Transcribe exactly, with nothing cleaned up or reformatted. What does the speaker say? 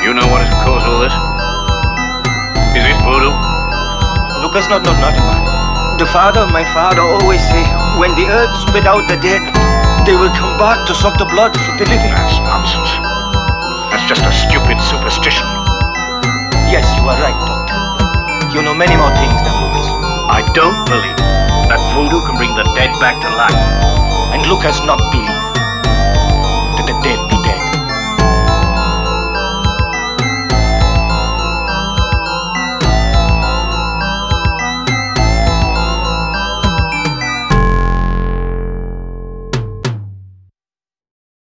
You know what has caused all this? Is it voodoo? Lucas, not, not, not. The father, my father, always say, when the earth spit out the dead, they will come back to suck the blood for the living. That's nonsense. That's just a stupid superstition. Yes, you are right, Doctor. You know many more things than Lucas. I don't believe that voodoo can bring the dead back to life. And Lucas not believe that the dead